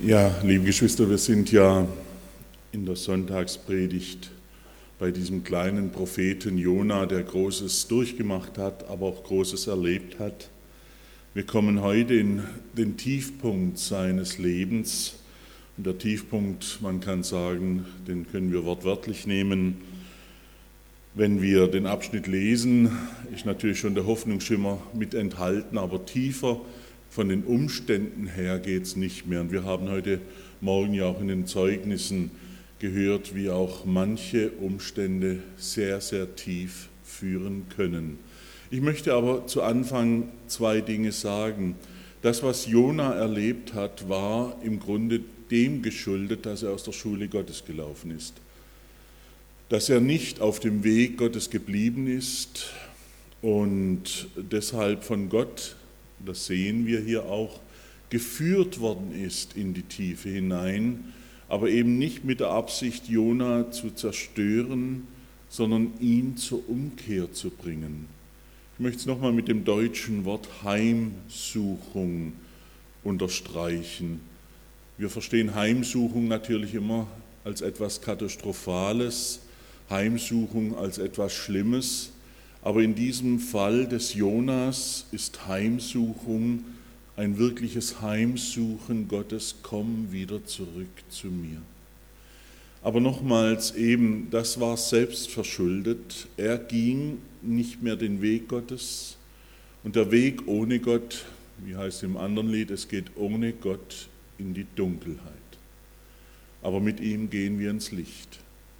Ja, liebe Geschwister, wir sind ja in der Sonntagspredigt bei diesem kleinen Propheten Jona, der Großes durchgemacht hat, aber auch Großes erlebt hat. Wir kommen heute in den Tiefpunkt seines Lebens. Und der Tiefpunkt, man kann sagen, den können wir wortwörtlich nehmen. Wenn wir den Abschnitt lesen, ist natürlich schon der Hoffnungsschimmer mit enthalten, aber tiefer von den Umständen her geht es nicht mehr. Und wir haben heute Morgen ja auch in den Zeugnissen gehört, wie auch manche Umstände sehr, sehr tief führen können. Ich möchte aber zu Anfang zwei Dinge sagen. Das, was Jona erlebt hat, war im Grunde dem geschuldet, dass er aus der Schule Gottes gelaufen ist. Dass er nicht auf dem Weg Gottes geblieben ist und deshalb von Gott, das sehen wir hier auch, geführt worden ist in die Tiefe hinein, aber eben nicht mit der Absicht, Jona zu zerstören, sondern ihn zur Umkehr zu bringen. Ich möchte es nochmal mit dem deutschen Wort Heimsuchung unterstreichen. Wir verstehen Heimsuchung natürlich immer als etwas Katastrophales, Heimsuchung als etwas Schlimmes, aber in diesem Fall des Jonas ist Heimsuchung ein wirkliches Heimsuchen Gottes, komm wieder zurück zu mir. Aber nochmals eben, das war selbst verschuldet, er ging nicht mehr den Weg Gottes und der Weg ohne Gott, wie heißt es im anderen Lied, es geht ohne Gott in die Dunkelheit. Aber mit ihm gehen wir ins Licht.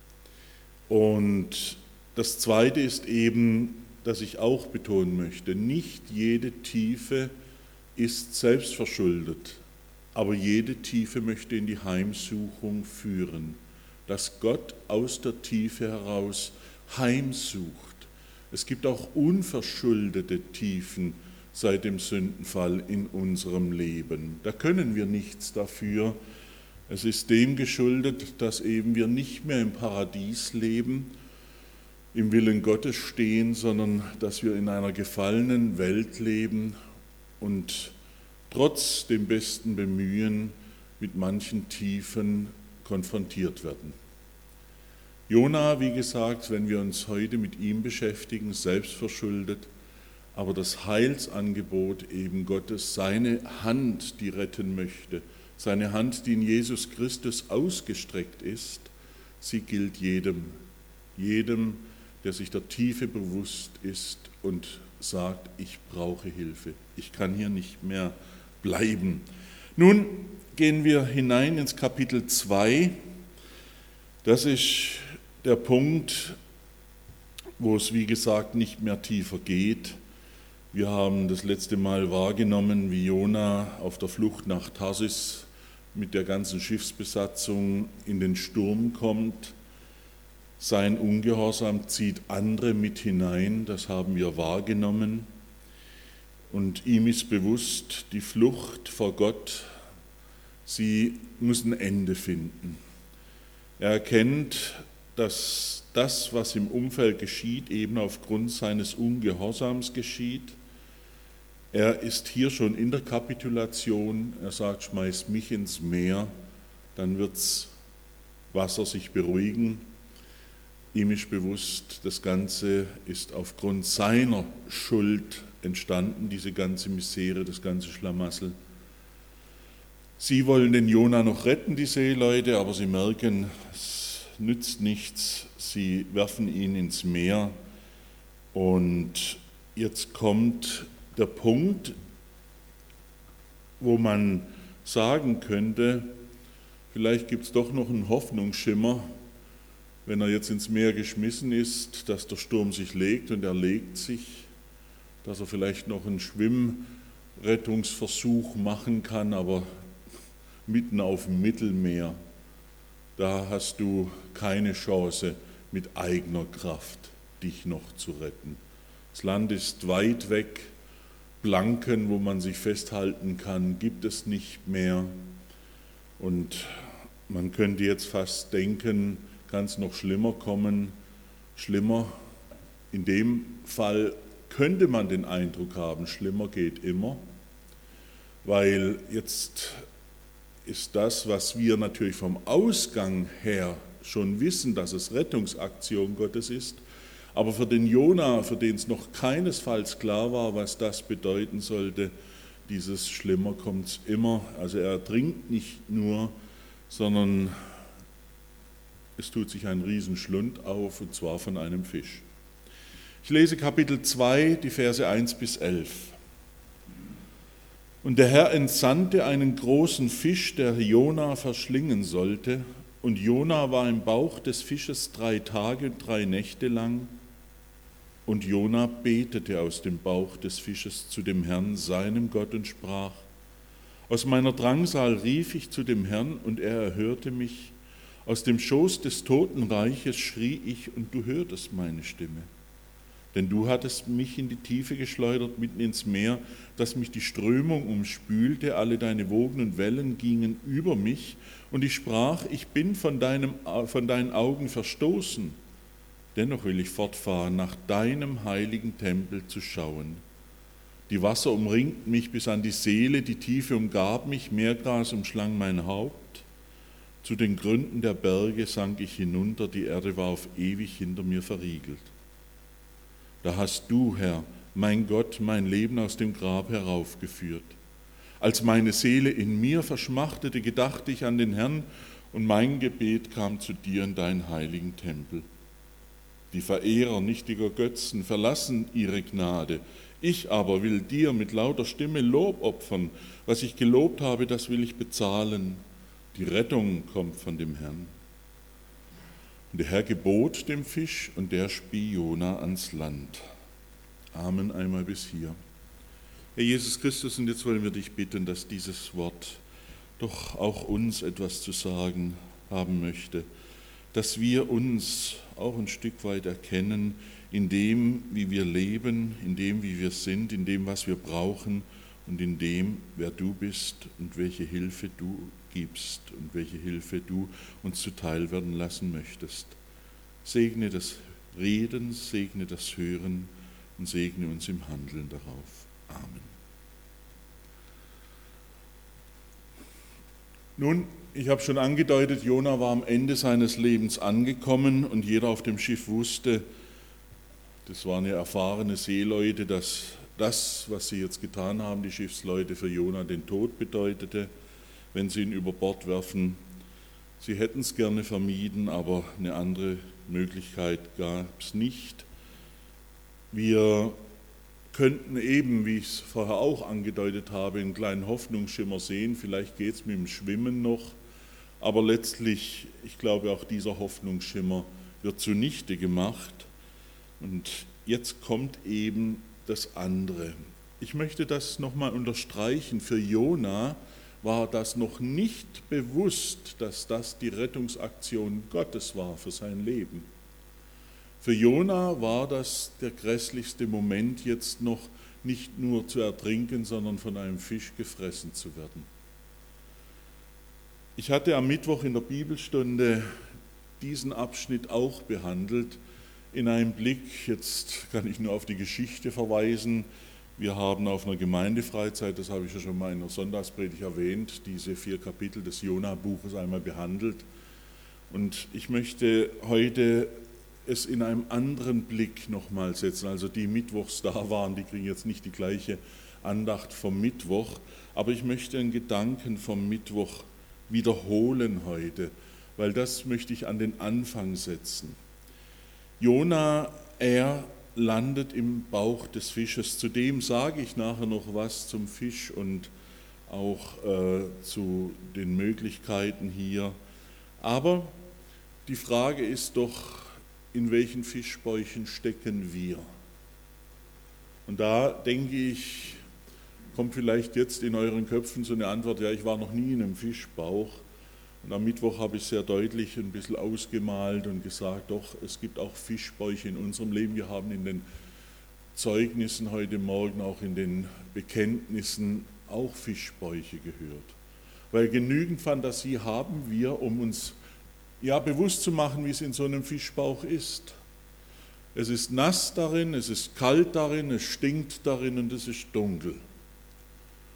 Und das Zweite ist eben, dass ich auch betonen möchte, nicht jede Tiefe ist selbstverschuldet, aber jede Tiefe möchte in die Heimsuchung führen, dass Gott aus der Tiefe heraus heimsucht. Es gibt auch unverschuldete Tiefen seit dem Sündenfall in unserem Leben. Da können wir nichts dafür. Es ist dem geschuldet, dass eben wir nicht mehr im Paradies leben, im Willen Gottes stehen, sondern dass wir in einer gefallenen Welt leben und trotz dem besten Bemühen mit manchen Tiefen konfrontiert werden. Jona, wie gesagt, wenn wir uns heute mit ihm beschäftigen, selbstverschuldet, aber das Heilsangebot eben Gottes, seine Hand, die retten möchte, seine Hand, die in Jesus Christus ausgestreckt ist, sie gilt jedem, der sich der Tiefe bewusst ist und sagt, ich brauche Hilfe, ich kann hier nicht mehr bleiben. Nun gehen wir hinein ins Kapitel 2. Das ist der Punkt, wo es, wie gesagt, nicht mehr tiefer geht. Wir haben das letzte Mal wahrgenommen, wie Jona auf der Flucht nach Tarsis mit der ganzen Schiffsbesatzung in den Sturm kommt. Sein Ungehorsam zieht andere mit hinein, das haben wir wahrgenommen. Und ihm ist bewusst, die Flucht vor Gott, sie muss ein Ende finden. Er erkennt, dass das, was im Umfeld geschieht, eben aufgrund seines Ungehorsams geschieht. Er ist hier schon in der Kapitulation, er sagt, schmeiß mich ins Meer, dann wird's Wasser sich beruhigen. Ihm ist bewusst, das Ganze ist aufgrund seiner Schuld entstanden, diese ganze Misere, das ganze Schlamassel. Sie wollen den Jona noch retten, die Seeleute, aber sie merken, es nützt nichts, sie werfen ihn ins Meer. Und jetzt kommt der Punkt, wo man sagen könnte, vielleicht gibt es doch noch einen Hoffnungsschimmer, wenn er jetzt ins Meer geschmissen ist, dass der Sturm sich legt und er legt sich, dass er vielleicht noch einen Schwimmrettungsversuch machen kann, aber mitten auf dem Mittelmeer, da hast du keine Chance, mit eigener Kraft dich noch zu retten. Das Land ist weit weg, Planken, wo man sich festhalten kann, gibt es nicht mehr. Und man könnte jetzt fast denken, kann es noch schlimmer kommen. Schlimmer, in dem Fall könnte man den Eindruck haben, schlimmer geht immer, weil jetzt ist das, was wir natürlich vom Ausgang her schon wissen, dass es Rettungsaktion Gottes ist. Aber für den Jona, für den es noch keinesfalls klar war, was das bedeuten sollte, dieses Schlimmer kommt es immer. Also er ertrinkt nicht nur, sondern es tut sich ein Riesenschlund auf, und zwar von einem Fisch. Ich lese Kapitel 2, die Verse 1 bis 11. Und der Herr entsandte einen großen Fisch, der Jona verschlingen sollte. Und Jona war im Bauch des Fisches 3 Tage und 3 Nächte lang. Und Jona betete aus dem Bauch des Fisches zu dem Herrn, seinem Gott, und sprach: Aus meiner Drangsal rief ich zu dem Herrn, und er erhörte mich. Aus dem Schoß des Totenreiches schrie ich, und du hörtest meine Stimme. Denn du hattest mich in die Tiefe geschleudert, mitten ins Meer, dass mich die Strömung umspülte, alle deine Wogen und Wellen gingen über mich. Und ich sprach: Ich bin von deinen Augen verstoßen. Dennoch will ich fortfahren, nach deinem heiligen Tempel zu schauen. Die Wasser umringten mich bis an die Seele, die Tiefe umgab mich, Meergras umschlang mein Haupt. Zu den Gründen der Berge sank ich hinunter, die Erde war auf ewig hinter mir verriegelt. Da hast du, Herr, mein Gott, mein Leben aus dem Grab heraufgeführt. Als meine Seele in mir verschmachtete, gedachte ich an den Herrn, und mein Gebet kam zu dir in deinen heiligen Tempel. Die Verehrer nichtiger Götzen verlassen ihre Gnade. Ich aber will dir mit lauter Stimme Lob opfern. Was ich gelobt habe, das will ich bezahlen. Die Rettung kommt von dem Herrn. Und der Herr gebot dem Fisch, und der spie Jona ans Land. Amen, einmal bis hier. Herr Jesus Christus, und jetzt wollen wir dich bitten, dass dieses Wort doch auch uns etwas zu sagen haben möchte, dass wir uns auch ein Stück weit erkennen in dem, wie wir leben, in dem, wie wir sind, in dem, was wir brauchen und in dem, wer du bist und welche Hilfe du gibst und welche Hilfe du uns zuteil werden lassen möchtest. Segne das Reden, segne das Hören und segne uns im Handeln darauf. Amen. Nun, ich habe schon angedeutet, Jona war am Ende seines Lebens angekommen, und jeder auf dem Schiff wusste, das waren ja erfahrene Seeleute, dass das, was sie jetzt getan haben, die Schiffsleute, für Jona den Tod bedeutete, wenn sie ihn über Bord werfen. Sie hätten es gerne vermieden, aber eine andere Möglichkeit gab es nicht. Wir könnten eben, wie ich es vorher auch angedeutet habe, einen kleinen Hoffnungsschimmer sehen. Vielleicht geht es mit dem Schwimmen noch, aber letztlich, ich glaube, auch dieser Hoffnungsschimmer wird zunichte gemacht. Und jetzt kommt eben das andere. Ich möchte das nochmal unterstreichen. Für Jona war das noch nicht bewusst, dass das die Rettungsaktion Gottes war für sein Leben. Für Jona war das der grässlichste Moment, jetzt noch nicht nur zu ertrinken, sondern von einem Fisch gefressen zu werden. Ich hatte am Mittwoch in der Bibelstunde diesen Abschnitt auch behandelt, in einem Blick, jetzt kann ich nur auf die Geschichte verweisen. Wir haben auf einer Gemeindefreizeit, das habe ich ja schon mal in der Sonntagspredigt erwähnt, diese 4 Kapitel des Jona-Buches einmal behandelt. Und ich möchte heute es in einem anderen Blick nochmal setzen. Also die mittwochs da waren, die kriegen jetzt nicht die gleiche Andacht vom Mittwoch, aber ich möchte einen Gedanken vom Mittwoch wiederholen heute, weil das möchte ich an den Anfang setzen. Jona, er landet im Bauch des Fisches. Zudem sage ich nachher noch was zum Fisch und auch zu den Möglichkeiten hier. Aber die Frage ist doch, in welchen Fischbäuchen stecken wir? Und da denke ich, kommt vielleicht jetzt in euren Köpfen so eine Antwort: Ja, ich war noch nie in einem Fischbauch. Und am Mittwoch habe ich sehr deutlich ein bisschen ausgemalt und gesagt, doch, es gibt auch Fischbäuche in unserem Leben. Wir haben in den Zeugnissen heute Morgen, auch in den Bekenntnissen, auch Fischbäuche gehört. Weil genügend Fantasie haben wir, um uns bewusst zu machen, wie es in so einem Fischbauch ist. Es ist nass darin, es ist kalt darin, es stinkt darin und es ist dunkel.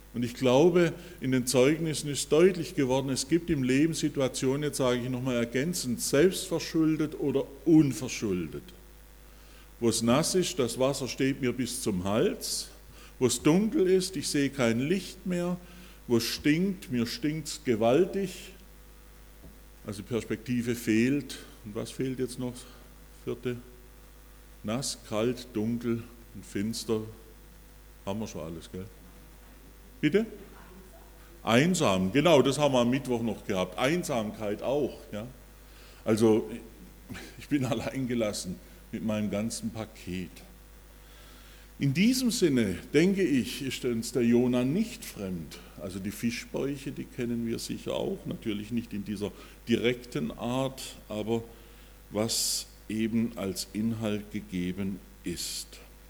Und ich glaube, in den Zeugnissen ist deutlich geworden, es gibt im Leben Situationen, jetzt sage ich nochmal ergänzend, selbstverschuldet oder unverschuldet. Wo es nass ist, das Wasser steht mir bis zum Hals. Wo es dunkel ist, ich sehe kein Licht mehr. Wo es stinkt, mir stinkt es gewaltig. Also Perspektive fehlt. Und was fehlt jetzt noch? Vierte? Nass, kalt, dunkel und finster. Haben wir schon alles, gell? Bitte? Einsam, genau, das haben wir am Mittwoch noch gehabt. Einsamkeit auch. Ja? Also ich bin allein gelassen mit meinem ganzen Paket. In diesem Sinne, denke ich, ist uns der Jona nicht fremd. Also die Fischbäuche, die kennen wir sicher auch, natürlich nicht in dieser direkten Art, aber was eben als Inhalt gegeben ist.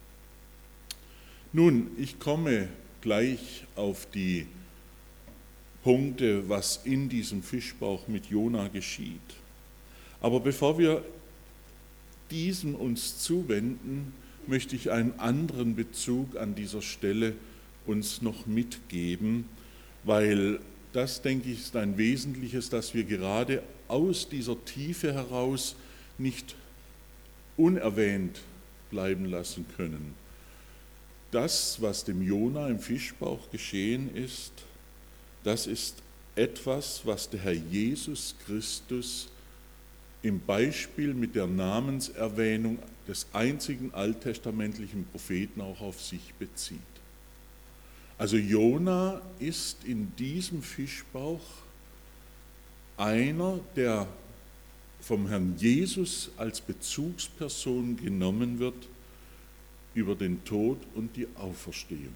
Nun, ich komme gleich auf die Punkte, was in diesem Fischbauch mit Jona geschieht. Aber bevor wir diesem uns zuwenden, möchte ich einen anderen Bezug an dieser Stelle uns noch mitgeben, weil das, denke ich, ist ein Wesentliches, dass wir gerade aus dieser Tiefe heraus nicht unerwähnt bleiben lassen können. Das, was dem Jona im Fischbauch geschehen ist, das ist etwas, was der Herr Jesus Christus im Beispiel mit der Namenserwähnung des einzigen alttestamentlichen Propheten auch auf sich bezieht. Also Jona ist in diesem Fischbauch einer, der vom Herrn Jesus als Bezugsperson genommen wird über den Tod und die Auferstehung.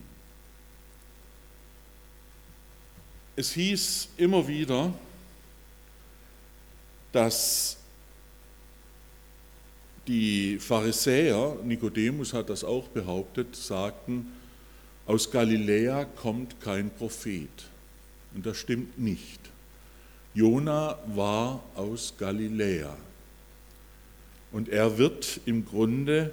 Es hieß immer wieder, dass die Pharisäer, Nikodemus hat das auch behauptet, sagten, aus Galiläa kommt kein Prophet. Und das stimmt nicht. Jona war aus Galiläa. Und er wird im Grunde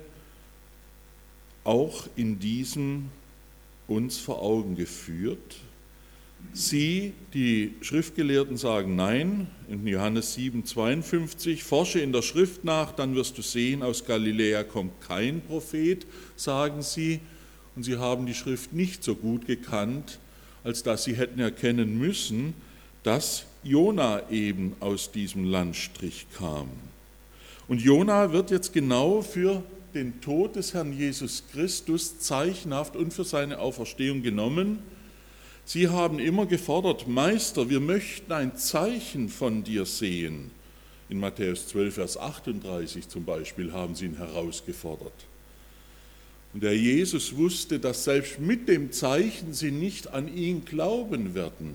auch in diesem uns vor Augen geführt. Sie, die Schriftgelehrten, sagen nein, in Johannes 7,52, forsche in der Schrift nach, dann wirst du sehen, aus Galiläa kommt kein Prophet, sagen sie. Und sie haben die Schrift nicht so gut gekannt, als dass sie hätten erkennen müssen, dass Jona eben aus diesem Landstrich kam. Und Jona wird jetzt genau für den Tod des Herrn Jesus Christus zeichenhaft und für seine Auferstehung genommen. Sie haben immer gefordert, Meister, wir möchten ein Zeichen von dir sehen. In Matthäus 12, Vers 38 zum Beispiel haben sie ihn herausgefordert. Und der Jesus wusste, dass selbst mit dem Zeichen sie nicht an ihn glauben werden,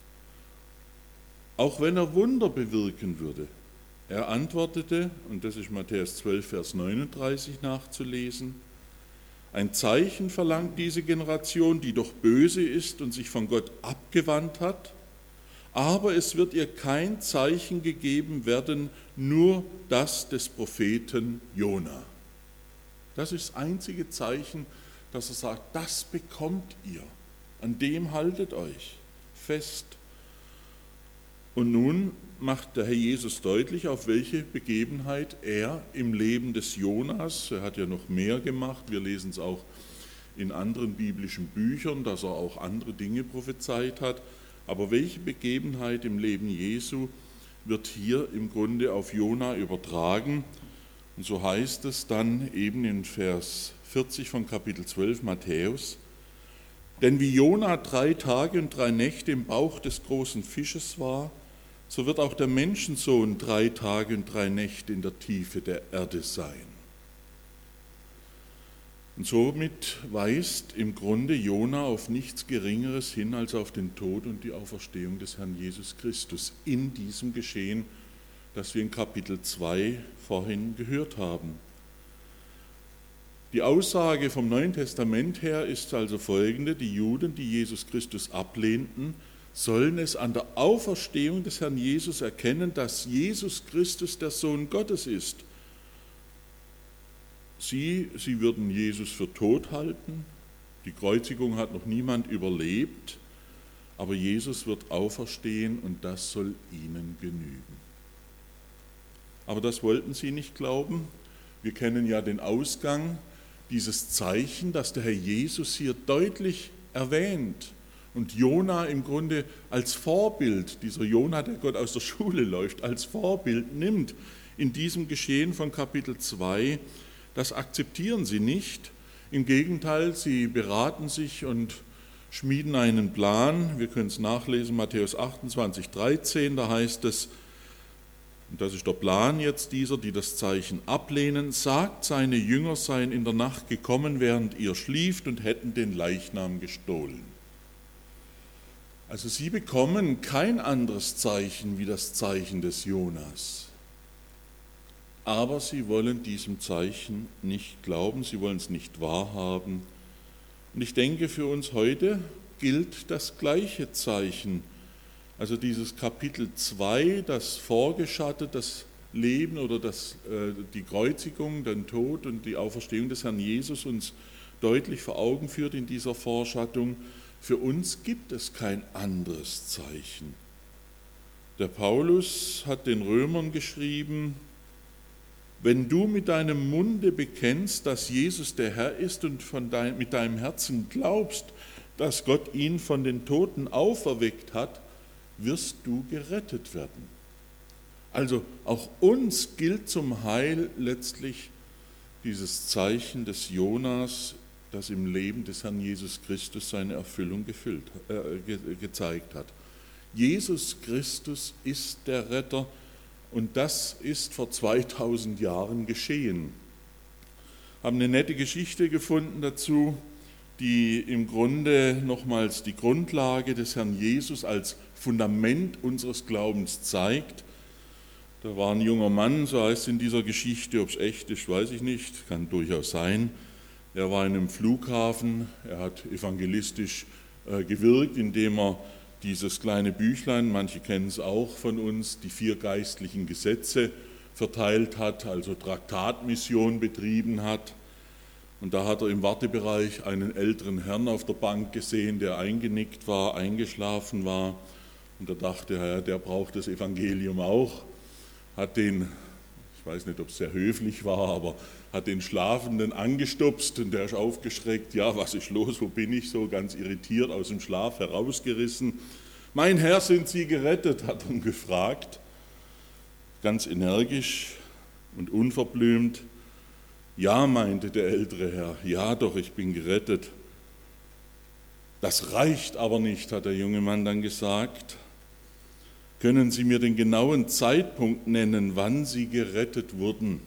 auch wenn er Wunder bewirken würde. Er antwortete, und das ist Matthäus 12, Vers 39 nachzulesen, ein Zeichen verlangt diese Generation, die doch böse ist und sich von Gott abgewandt hat, aber es wird ihr kein Zeichen gegeben werden, nur das des Propheten Jona. Das ist das einzige Zeichen, dass er sagt, das bekommt ihr, an dem haltet euch fest. Und nun macht der Herr Jesus deutlich, auf welche Begebenheit er im Leben des Jonas, er hat ja noch mehr gemacht, wir lesen es auch in anderen biblischen Büchern, dass er auch andere Dinge prophezeit hat, aber welche Begebenheit im Leben Jesu wird hier im Grunde auf Jona übertragen? Und so heißt es dann eben in Vers 40 von Kapitel 12 Matthäus, denn wie Jona 3 Tage und 3 Nächte im Bauch des großen Fisches war, so wird auch der Menschensohn 3 Tage und 3 Nächte in der Tiefe der Erde sein. Und somit weist im Grunde Jona auf nichts Geringeres hin als auf den Tod und die Auferstehung des Herrn Jesus Christus in diesem Geschehen, das wir in Kapitel 2 vorhin gehört haben. Die Aussage vom Neuen Testament her ist also folgende: Die Juden, die Jesus Christus ablehnten, sollen es an der Auferstehung des Herrn Jesus erkennen, dass Jesus Christus der Sohn Gottes ist. Sie würden Jesus für tot halten. Die Kreuzigung hat noch niemand überlebt. aber Jesus wird auferstehen und das soll ihnen genügen. Aber das wollten sie nicht glauben. Wir kennen ja den Ausgang, dieses Zeichen, das der Herr Jesus hier deutlich erwähnt und Jona im Grunde als Vorbild, dieser Jona, der Gott aus der Schule läuft, als Vorbild nimmt in diesem Geschehen von Kapitel 2, das akzeptieren sie nicht. Im Gegenteil, sie beraten sich und schmieden einen Plan. Wir können es nachlesen, Matthäus 28, 13, da heißt es, und das ist der Plan jetzt dieser, die das Zeichen ablehnen, sagt, seine Jünger seien in der Nacht gekommen, während ihr schlieft und hätten den Leichnam gestohlen. Also sie bekommen kein anderes Zeichen wie das Zeichen des Jonas. Aber sie wollen diesem Zeichen nicht glauben, sie wollen es nicht wahrhaben. Und ich denke, für uns heute gilt das gleiche Zeichen. Also dieses Kapitel 2, das vorgeschattet das Leben oder die Kreuzigung, den Tod und die Auferstehung des Herrn Jesus uns deutlich vor Augen führt in dieser Vorschattung. Für uns gibt es kein anderes Zeichen. Der Paulus hat den Römern geschrieben, wenn du mit deinem Munde bekennst, dass Jesus der Herr ist und mit deinem Herzen glaubst, dass Gott ihn von den Toten auferweckt hat, wirst du gerettet werden. Also auch uns gilt zum Heil letztlich dieses Zeichen des Jonas, das im Leben des Herrn Jesus Christus seine Erfüllung gezeigt hat. Jesus Christus ist der Retter und das ist vor 2000 Jahren geschehen. Wir haben eine nette Geschichte gefunden dazu, die im Grunde nochmals die Grundlage des Herrn Jesus als Fundament unseres Glaubens zeigt. Da war ein junger Mann, so heißt es in dieser Geschichte, ob es echt ist, weiß ich nicht, kann durchaus sein. Er war in einem Flughafen, er hat evangelistisch gewirkt, indem er dieses kleine Büchlein, manche kennen es auch von uns, die 4 geistlichen Gesetze verteilt hat, also Traktatmission betrieben hat. Und da hat er im Wartebereich einen älteren Herrn auf der Bank gesehen, der eingenickt war, eingeschlafen war. Und da dachte er, ja, der braucht das Evangelium auch. Hat den, ich weiß nicht, ob es sehr höflich war, aber hat den Schlafenden angestupst und der ist aufgeschreckt. Ja, was ist los, wo bin ich so? Ganz irritiert aus dem Schlaf herausgerissen. Mein Herr, sind Sie gerettet? Hat er ihn gefragt. Ganz energisch und unverblümt. Ja, meinte der ältere Herr, ja doch, ich bin gerettet. Das reicht aber nicht, hat der junge Mann dann gesagt. Können Sie mir den genauen Zeitpunkt nennen, wann Sie gerettet wurden?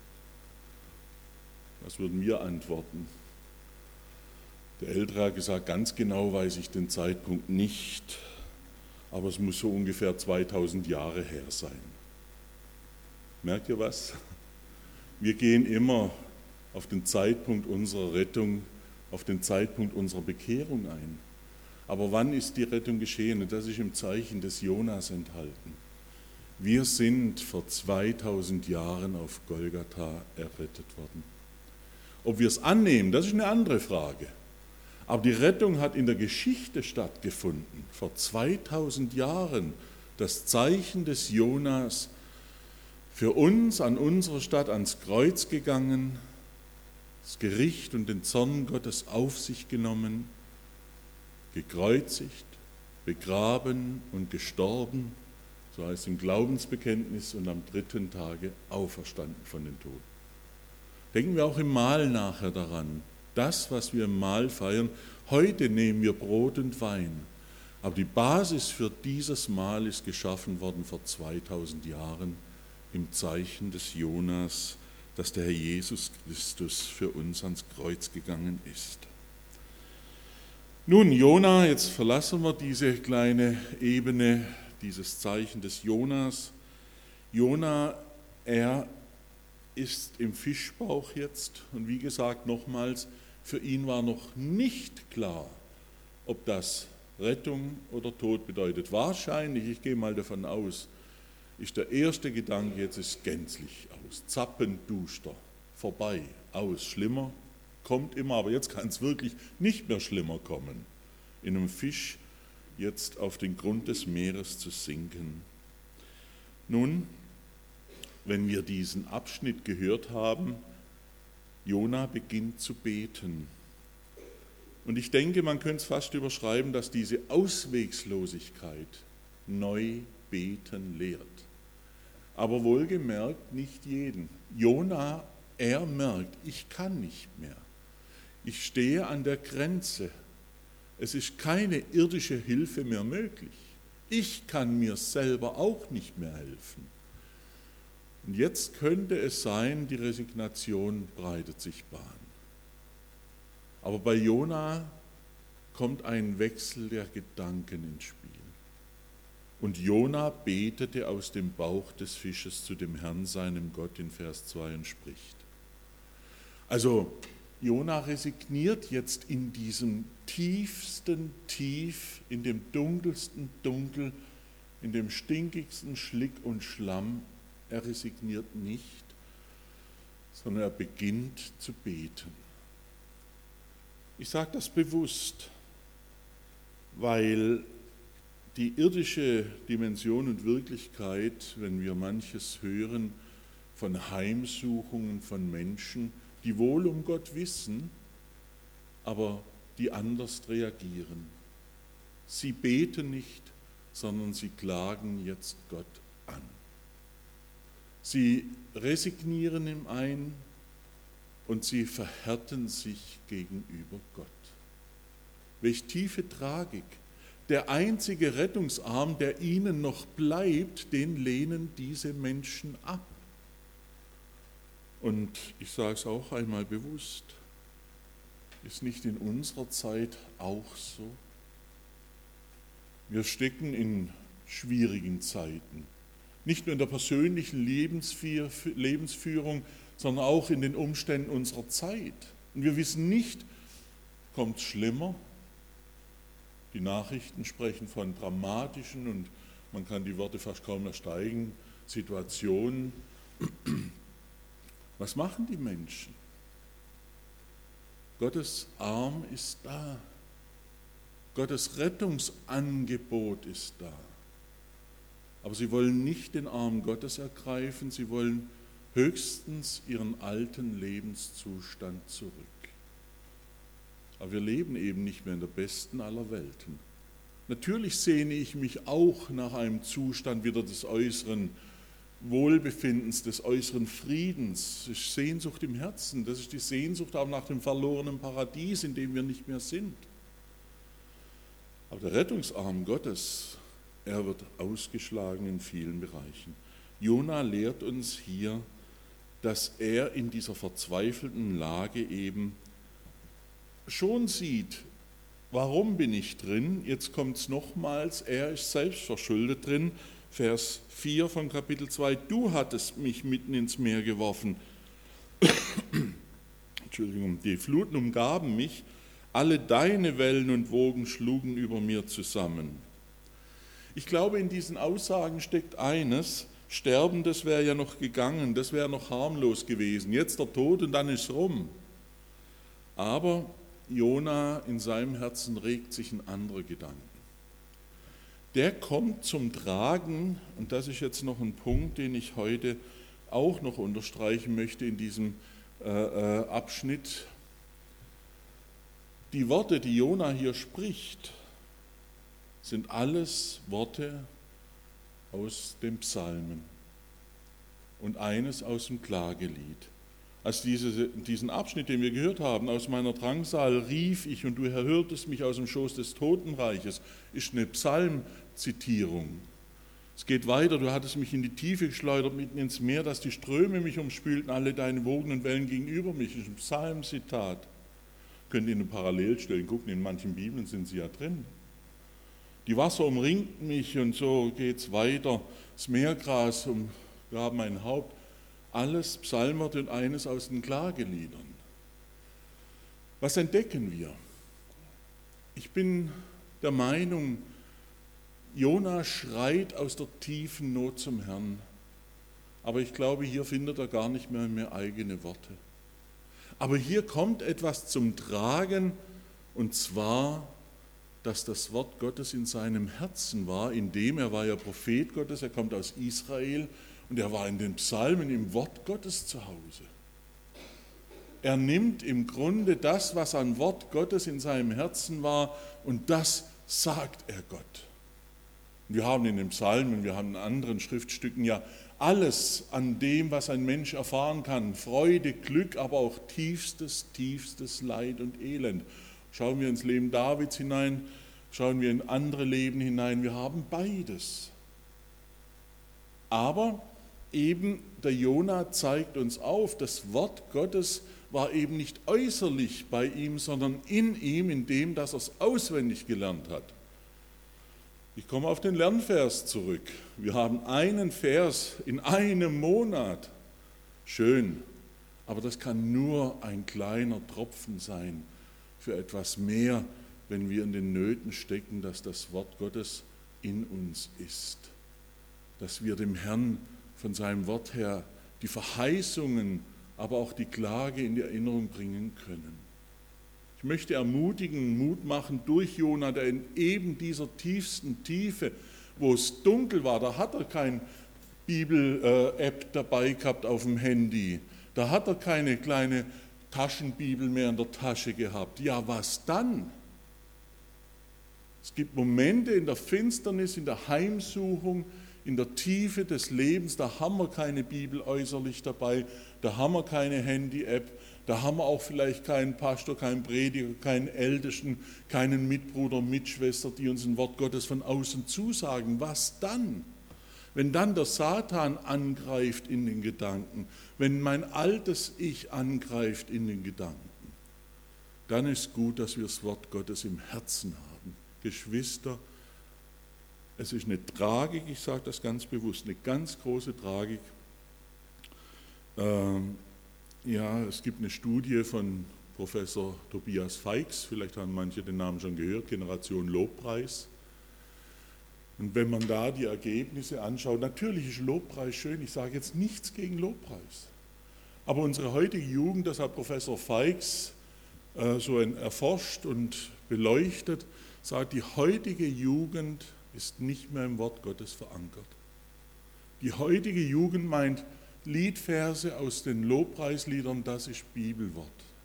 Was würden wir antworten? Der Ältere hat gesagt, ganz genau weiß ich den Zeitpunkt nicht, aber es muss so ungefähr 2000 Jahre her sein. Merkt ihr was? Wir gehen immer auf den Zeitpunkt unserer Rettung, auf den Zeitpunkt unserer Bekehrung ein. Aber wann ist die Rettung geschehen? Und das ist im Zeichen des Jonas enthalten. Wir sind vor 2000 Jahren auf Golgatha errettet worden. Ob wir es annehmen, das ist eine andere Frage. Aber die Rettung hat in der Geschichte stattgefunden. Vor 2000 Jahren das Zeichen des Jonas für uns an unserer Stadt ans Kreuz gegangen, das Gericht und den Zorn Gottes auf sich genommen, gekreuzigt, begraben und gestorben, so heißt es im Glaubensbekenntnis, und am 3. Tage auferstanden von den Toten. Denken wir auch im Mahl nachher daran, das, was wir im Mahl feiern. Heute nehmen wir Brot und Wein, aber die Basis für dieses Mahl ist geschaffen worden vor 2000 Jahren im Zeichen des Jonas, dass der Herr Jesus Christus für uns ans Kreuz gegangen ist. Nun, Jona, jetzt verlassen wir diese kleine Ebene, dieses Zeichen des Jonas. Jona, er ist im Fischbauch jetzt und wie gesagt nochmals, für ihn war noch nicht klar, ob das Rettung oder Tod bedeutet. Wahrscheinlich, ich gehe mal davon aus, ist der erste Gedanke, jetzt ist gänzlich aus, zappenduster, vorbei, aus, schlimmer kommt immer, aber jetzt kann es wirklich nicht mehr schlimmer kommen. In einem Fisch jetzt auf den Grund des Meeres zu sinken. Nun, wenn wir diesen Abschnitt gehört haben, Jona beginnt zu beten. Und ich denke, man könnte es fast überschreiben, dass diese Auswegslosigkeit neu beten lehrt. Aber wohlgemerkt nicht jeden. Jona, er merkt, ich kann nicht mehr. Ich stehe an der Grenze. Es ist keine irdische Hilfe mehr möglich. Ich kann mir selber auch nicht mehr helfen. Und jetzt könnte es sein, die Resignation breitet sich Bahn. Aber bei Jona kommt ein Wechsel der Gedanken ins Spiel. Und Jona betete aus dem Bauch des Fisches zu dem Herrn, seinem Gott, in Vers 2 und spricht. Also Jona resigniert jetzt in diesem tiefsten Tief, in dem dunkelsten Dunkel, in dem stinkigsten Schlick und Schlamm. Er resigniert nicht, sondern er beginnt zu beten. Ich sage das bewusst, weil die irdische Dimension und Wirklichkeit, wenn wir manches hören von Heimsuchungen von Menschen, die wohl um Gott wissen, aber die anders reagieren. Sie beten nicht, sondern sie klagen jetzt Gott an. Sie resignieren ihm ein und sie verhärten sich gegenüber Gott. Welch tiefe Tragik! Der einzige Rettungsarm, der ihnen noch bleibt, den lehnen diese Menschen ab. Und ich sage es auch einmal bewusst, ist nicht in unserer Zeit auch so? Wir stecken in schwierigen Zeiten, nicht nur in der persönlichen Lebensführung, sondern auch in den Umständen unserer Zeit. Und wir wissen nicht, kommt es schlimmer? Die Nachrichten sprechen von dramatischen und man kann die Worte fast kaum ersteigen, Situationen. Was machen die Menschen? Gottes Arm ist da. Gottes Rettungsangebot ist da. Aber sie wollen nicht den Arm Gottes ergreifen, sie wollen höchstens ihren alten Lebenszustand zurück. Aber wir leben eben nicht mehr in der besten aller Welten. Natürlich sehne ich mich auch nach einem Zustand wieder des äußeren Wohlbefindens, des äußeren Friedens. Das ist Sehnsucht im Herzen, das ist die Sehnsucht auch nach dem verlorenen Paradies, in dem wir nicht mehr sind. Aber der Rettungsarm Gottes, er wird ausgeschlagen in vielen Bereichen. Jona lehrt uns hier, dass er in dieser verzweifelten Lage eben schon sieht, warum bin ich drin? Jetzt kommt es nochmals, er ist selbst verschuldet drin. Vers 4 von Kapitel 2, du hattest mich mitten ins Meer geworfen. Entschuldigung, die Fluten umgaben mich, alle deine Wellen und Wogen schlugen über mir zusammen. Ich glaube, in diesen Aussagen steckt eines, Sterben, das wäre ja noch gegangen, das wäre noch harmlos gewesen, jetzt der Tod und dann ist es rum. Aber Jona in seinem Herzen regt sich ein anderer Gedanke. Der kommt zum Tragen, und das ist jetzt noch ein Punkt, den ich heute auch noch unterstreichen möchte in diesem Abschnitt. Die Worte, die Jona hier spricht, sind alles Worte aus den Psalmen und eines aus dem Klagelied. Als diesen Abschnitt, den wir gehört haben, aus meiner Drangsal rief ich und du erhörtest mich aus dem Schoß des Totenreiches, ist eine Psalmzitierung. Es geht weiter, du hattest mich in die Tiefe geschleudert, mitten ins Meer, dass die Ströme mich umspülten, alle deine Wogen und Wellen gegenüber mich. Das ist ein Psalmzitat. Könnt ihr eine Parallelstellen gucken, in manchen Bibeln sind sie ja drin. Die Wasser umringten mich und so geht es weiter. Das Meergras umgab mein Haupt. Alles Psalmert und eines aus den Klageliedern. Was entdecken wir? Ich bin der Meinung, Jona schreit aus der tiefen Not zum Herrn. Aber ich glaube, hier findet er gar nicht mehr eigene Worte. Aber hier kommt etwas zum Tragen, und zwar dass das Wort Gottes in seinem Herzen war, indem er war ja Prophet Gottes, er kommt aus Israel und er war in den Psalmen im Wort Gottes zu Hause. Er nimmt im Grunde das, was an Wort Gottes in seinem Herzen war, und das sagt er Gott. Wir haben in den Psalmen, wir haben in anderen Schriftstücken ja alles an dem, was ein Mensch erfahren kann, Freude, Glück, aber auch tiefstes Leid und Elend. Schauen wir ins Leben Davids hinein, schauen wir in andere Leben hinein, wir haben beides. Aber eben der Jona zeigt uns auf, das Wort Gottes war eben nicht äußerlich bei ihm, sondern in ihm, in dem, dass er es auswendig gelernt hat. Ich komme auf den Lernvers zurück. Wir haben einen Vers in einem Monat. Schön, aber das kann nur ein kleiner Tropfen sein für etwas mehr, wenn wir in den Nöten stecken, dass das Wort Gottes in uns ist. Dass wir dem Herrn von seinem Wort her die Verheißungen, aber auch die Klage in die Erinnerung bringen können. Ich möchte ermutigen, Mut machen durch Jona, der in eben dieser tiefsten Tiefe, wo es dunkel war, da hat er kein Bibel-App dabei gehabt auf dem Handy, da hat er keine kleine Taschenbibel mehr in der Tasche gehabt. Ja, was dann? Es gibt Momente in der Finsternis, in der Heimsuchung, in der Tiefe des Lebens, da haben wir keine Bibel äußerlich dabei, da haben wir keine Handy-App, da haben wir auch vielleicht keinen Pastor, keinen Prediger, keinen Ältesten, keinen Mitbruder, Mitschwester, die uns ein Wort Gottes von außen zusagen. Was dann? Wenn dann der Satan angreift in den Gedanken, wenn mein altes Ich angreift in den Gedanken, dann ist gut, dass wir das Wort Gottes im Herzen haben. Geschwister, es ist eine Tragik, ich sage das ganz bewusst, eine ganz große Tragik. Ja, es gibt eine Studie von Professor Tobias Feix, vielleicht haben manche den Namen schon gehört, Generation Lobpreis. Und wenn man da die Ergebnisse anschaut, natürlich ist Lobpreis schön, ich sage jetzt nichts gegen Lobpreis. Aber unsere heutige Jugend, das hat Professor Feix so erforscht und beleuchtet, sagt, die heutige Jugend ist nicht mehr im Wort Gottes verankert. Die heutige Jugend meint Liedverse aus den Lobpreisliedern, das ist Bibelwort.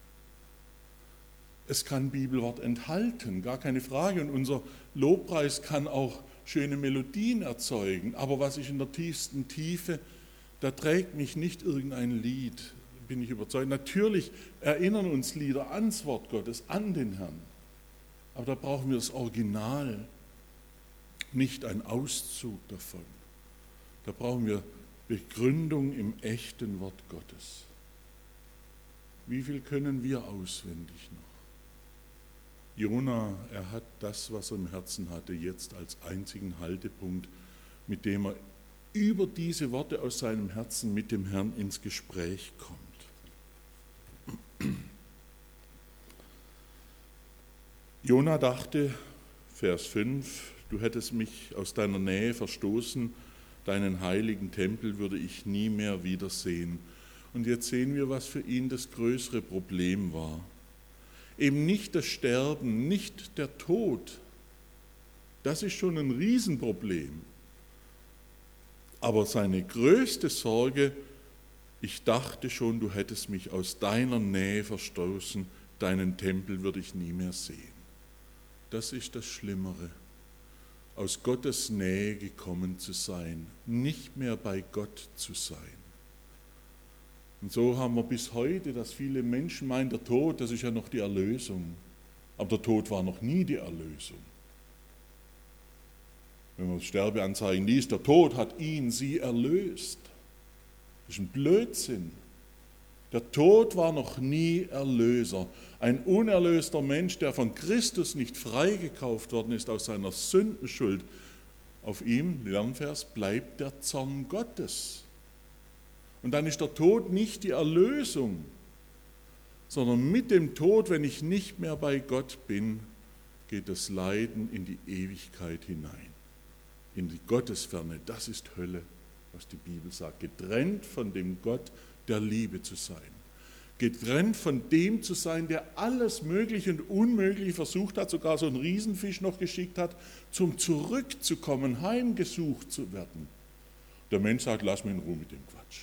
Es kann Bibelwort enthalten, gar keine Frage. Und unser Lobpreis kann auch schöne Melodien erzeugen. Aber was ich in der tiefsten Tiefe, da trägt mich nicht irgendein Lied, bin ich überzeugt. Natürlich erinnern uns Lieder ans Wort Gottes, an den Herrn. Aber da brauchen wir das Original, nicht ein Auszug davon. Da brauchen wir Begründung im echten Wort Gottes. Wie viel können wir auswendig noch? Jona, er hat das, was er im Herzen hatte, jetzt als einzigen Haltepunkt, mit dem er über diese Worte aus seinem Herzen mit dem Herrn ins Gespräch kommt. Jona dachte, Vers 5, du hättest mich aus deiner Nähe verstoßen, deinen heiligen Tempel würde ich nie mehr wiedersehen. Und jetzt sehen wir, was für ihn das größere Problem war. Eben nicht das Sterben, nicht der Tod. Das ist schon ein Riesenproblem. Aber seine größte Sorge, ich dachte schon, du hättest mich aus deiner Nähe verstoßen, deinen Tempel würde ich nie mehr sehen. Das ist das Schlimmere, aus Gottes Nähe gekommen zu sein, nicht mehr bei Gott zu sein. Und so haben wir bis heute, dass viele Menschen meinen, der Tod, das ist ja noch die Erlösung. Aber der Tod war noch nie die Erlösung. Wenn man Sterbeanzeigen liest, der Tod hat ihn, sie erlöst. Das ist ein Blödsinn. Der Tod war noch nie Erlöser. Ein unerlöster Mensch, der von Christus nicht freigekauft worden ist aus seiner Sündenschuld, auf ihm, Lernvers, bleibt der Zorn Gottes. Und dann ist der Tod nicht die Erlösung, sondern mit dem Tod, wenn ich nicht mehr bei Gott bin, geht das Leiden in die Ewigkeit hinein, in die Gottesferne. Das ist Hölle, was die Bibel sagt, getrennt von dem Gott der Liebe zu sein. getrennt von dem zu sein, der alles Mögliche und Unmögliche versucht hat, sogar so einen Riesenfisch noch geschickt hat, zum zurückzukommen, heimgesucht zu werden. Der Mensch sagt, lass mich in Ruhe mit dem Quatsch.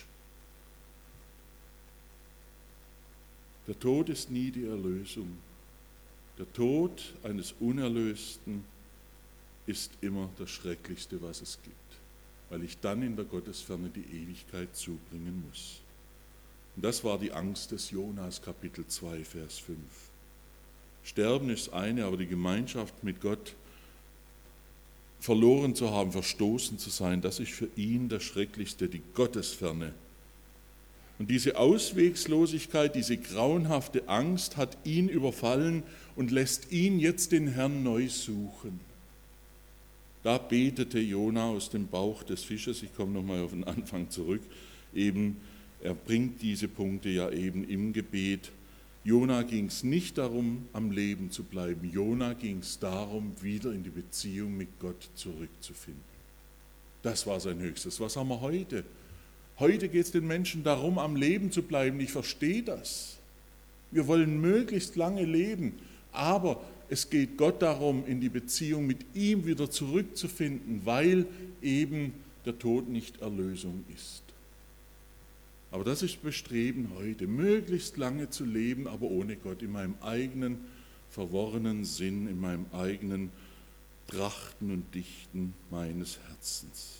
Der Tod ist nie die Erlösung. Der Tod eines Unerlösten ist immer das Schrecklichste, was es gibt, weil ich dann in der Gottesferne die Ewigkeit zubringen muss. Und das war die Angst des Jonas, Kapitel 2, Vers 5. Sterben ist eine, aber die Gemeinschaft mit Gott verloren zu haben, verstoßen zu sein, das ist für ihn das Schrecklichste, die Gottesferne. Und diese Auswegslosigkeit, diese grauenhafte Angst hat ihn überfallen und lässt ihn jetzt den Herrn neu suchen. Da betete Jona aus dem Bauch des Fisches, ich komme nochmal auf den Anfang zurück, eben, er bringt diese Punkte ja eben im Gebet. Jona ging es nicht darum, am Leben zu bleiben. Jona ging es darum, wieder in die Beziehung mit Gott zurückzufinden. Das war sein Höchstes. Was haben wir heute? Heute geht es den Menschen darum, am Leben zu bleiben. Ich verstehe das. Wir wollen möglichst lange leben, aber es geht Gott darum, in die Beziehung mit ihm wieder zurückzufinden, weil eben der Tod nicht Erlösung ist. Aber das ist Bestreben heute, möglichst lange zu leben, aber ohne Gott, in meinem eigenen verworrenen Sinn, in meinem eigenen Trachten und Dichten meines Herzens.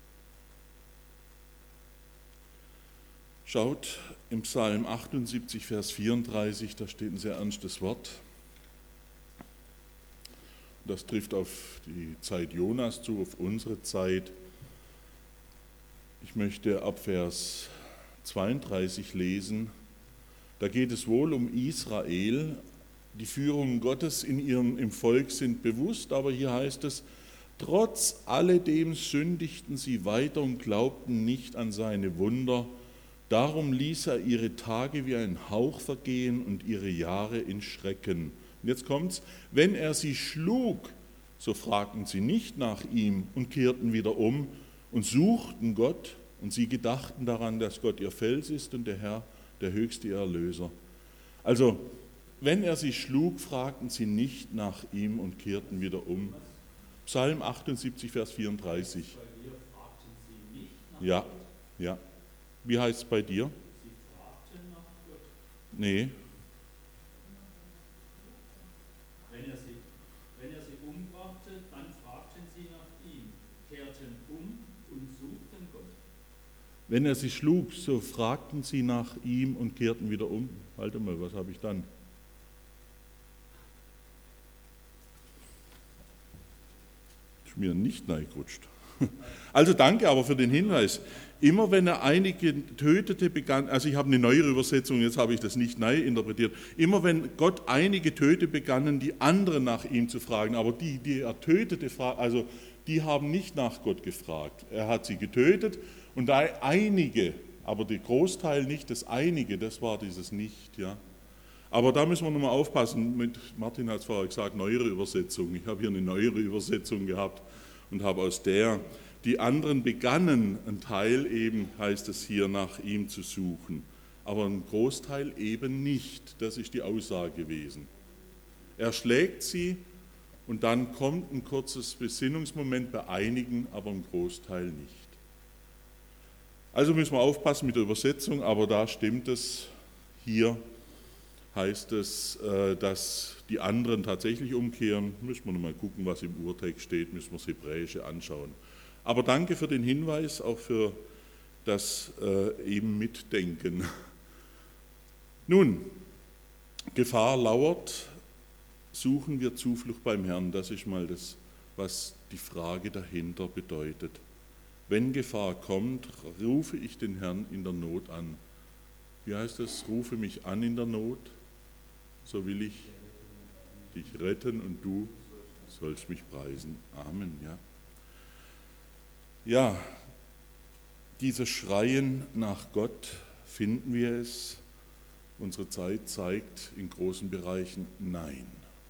Schaut im Psalm 78, Vers 34, da steht ein sehr ernstes Wort. Das trifft auf die Zeit Jonas zu, auf unsere Zeit. Ich möchte ab Vers 32 lesen. Da geht es wohl um Israel. Die Führungen Gottes im Volk sind bewusst, aber hier heißt es, trotz alledem sündigten sie weiter und glaubten nicht an seine Wunder. Darum ließ er ihre Tage wie ein Hauch vergehen und ihre Jahre in Schrecken. Und jetzt kommt's, wenn er sie schlug, so fragten sie nicht nach ihm und kehrten wieder um und suchten Gott, und sie gedachten daran, dass Gott ihr Fels ist und der Herr, der höchste ihr Erlöser. Also, wenn er sie schlug, fragten sie nicht nach ihm und kehrten wieder um. Psalm 78, Vers 34. Bei dir fragten sie nicht nach Ja, Gott. ja. Wie heißt es bei dir? Sie fragten nach Gott. Nee. Wenn er sie umbrachte, dann fragten sie nach ihm, kehrten um und suchten Gott. Wenn er sie schlug, so fragten sie nach ihm und kehrten wieder um. Warte mal, was habe ich dann? Ist mir nicht reingerutscht. Also danke aber für den Hinweis. Immer wenn er einige tötete, begann, also ich habe eine neuere Übersetzung, jetzt habe ich das nicht neu interpretiert, immer wenn Gott einige tötete, begannen die anderen nach ihm zu fragen, aber die er tötete, also die haben nicht nach Gott gefragt. Er hat sie getötet und da einige, aber der Großteil nicht, das einige, das war dieses Nicht, ja. Aber da müssen wir nochmal aufpassen, Martin hat es vorher gesagt, neuere Übersetzung, ich habe hier eine neuere Übersetzung gehabt und habe aus der, die anderen begannen, ein Teil eben, heißt es hier, nach ihm zu suchen, aber ein Großteil eben nicht, das ist die Aussage gewesen. Er schlägt sie und dann kommt ein kurzes Besinnungsmoment bei einigen, aber im Großteil nicht. Also müssen wir aufpassen mit der Übersetzung, aber da stimmt es, hier heißt es, dass die anderen tatsächlich umkehren. Müssen wir nochmal gucken, was im Urtext steht, müssen wir das Hebräische anschauen. Aber danke für den Hinweis, auch für das eben Mitdenken. Nun, Gefahr lauert, suchen wir Zuflucht beim Herrn. Das ist mal das, was die Frage dahinter bedeutet. Wenn Gefahr kommt, rufe ich den Herrn in der Not an. Wie heißt es? Rufe mich an in der Not, so will ich dich retten und du sollst mich preisen. Amen, ja. Ja, dieses Schreien nach Gott, finden wir es? Unsere Zeit zeigt in großen Bereichen nein.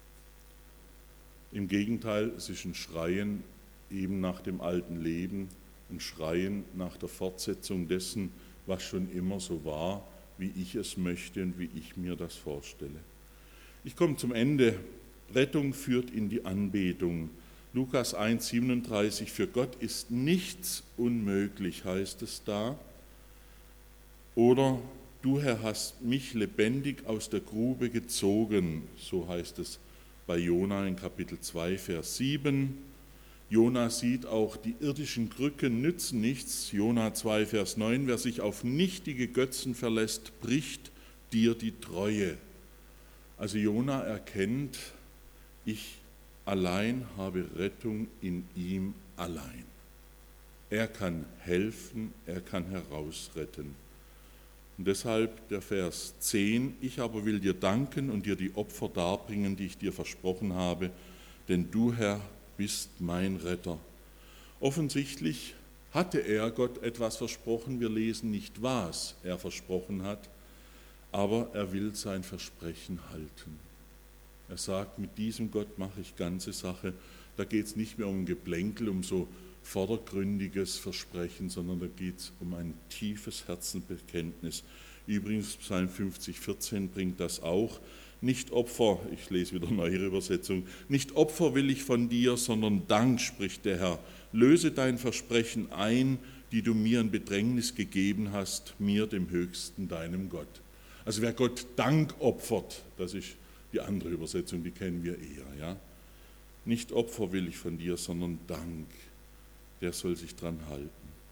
Im Gegenteil, es ist ein Schreien eben nach dem alten Leben, ein Schreien nach der Fortsetzung dessen, was schon immer so war, wie ich es möchte und wie ich mir das vorstelle. Ich komme zum Ende. Rettung führt in die Anbetung. Lukas 1,37, für Gott ist nichts unmöglich, heißt es da. Oder du, Herr, hast mich lebendig aus der Grube gezogen, so heißt es bei Jona in Kapitel 2, Vers 7. Jona sieht auch, die irdischen Krücken nützen nichts. Jona 2, Vers 9, wer sich auf nichtige Götzen verlässt, bricht dir die Treue. Also Jona erkennt, ich allein habe Rettung in ihm allein. Er kann helfen, er kann herausretten. Und deshalb der Vers 10, ich aber will dir danken und dir die Opfer darbringen, die ich dir versprochen habe, denn du, Herr, bist mein Retter. Offensichtlich hatte er Gott etwas versprochen, wir lesen nicht, was er versprochen hat, aber er will sein Versprechen halten. Er sagt, mit diesem Gott mache ich ganze Sache. Da geht es nicht mehr um Geplänkel, um so vordergründiges Versprechen, sondern da geht es um ein tiefes Herzensbekenntnis. Übrigens, Psalm 50, 14 bringt das auch. Nicht Opfer, ich lese wieder neuere Übersetzung, nicht Opfer will ich von dir, sondern Dank, spricht der Herr. Löse dein Versprechen ein, die du mir in Bedrängnis gegeben hast, mir, dem Höchsten, deinem Gott. Also wer Gott Dank opfert, das ist die andere Übersetzung, die kennen wir eher. Ja? Nicht Opfer will ich von dir, sondern Dank. Der soll sich dran halten.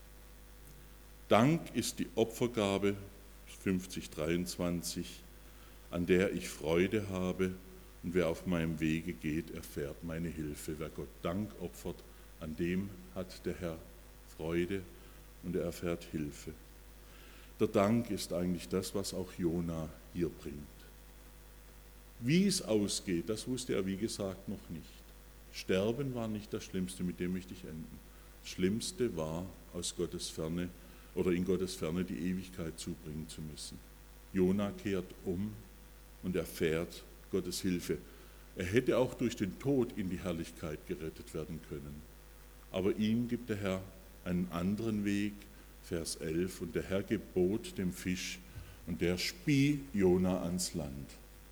Dank ist die Opfergabe, 50,23, an der ich Freude habe, und wer auf meinem Wege geht, erfährt meine Hilfe. Wer Gott Dank opfert, an dem hat der Herr Freude und er erfährt Hilfe. Der Dank ist eigentlich das, was auch Jona hier bringt. Wie es ausgeht, das wusste er, wie gesagt, noch nicht. Sterben war nicht das Schlimmste, mit dem möchte ich enden. Das Schlimmste war, aus Gottes Ferne oder in Gottes Ferne die Ewigkeit zubringen zu müssen. Jona kehrt um und erfährt Gottes Hilfe. Er hätte auch durch den Tod in die Herrlichkeit gerettet werden können. Aber ihm gibt der Herr einen anderen Weg, Vers 11, und der Herr gebot dem Fisch und der spie Jona ans Land.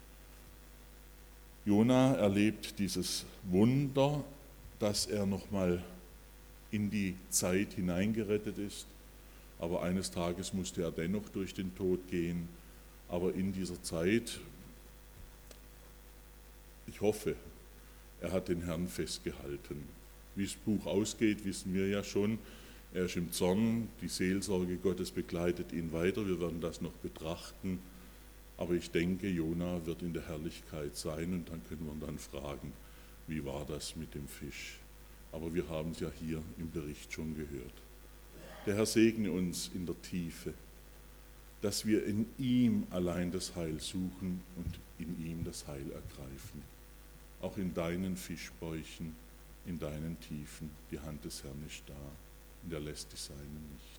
Jona erlebt dieses Wunder, dass er nochmal in die Zeit hineingerettet ist, aber eines Tages musste er dennoch durch den Tod gehen. Aber in dieser Zeit, ich hoffe, er hat den Herrn festgehalten. Wie das Buch ausgeht, wissen wir ja schon. Er ist im Zorn, die Seelsorge Gottes begleitet ihn weiter, wir werden das noch betrachten. Aber ich denke, Jona wird in der Herrlichkeit sein und dann können wir dann fragen, wie war das mit dem Fisch? Aber wir haben es ja hier im Bericht schon gehört. Der Herr segne uns in der Tiefe, dass wir in ihm allein das Heil suchen und in ihm das Heil ergreifen. Auch in deinen Fischbäuchen, in deinen Tiefen, die Hand des Herrn ist da und er lässt die Seinen nicht.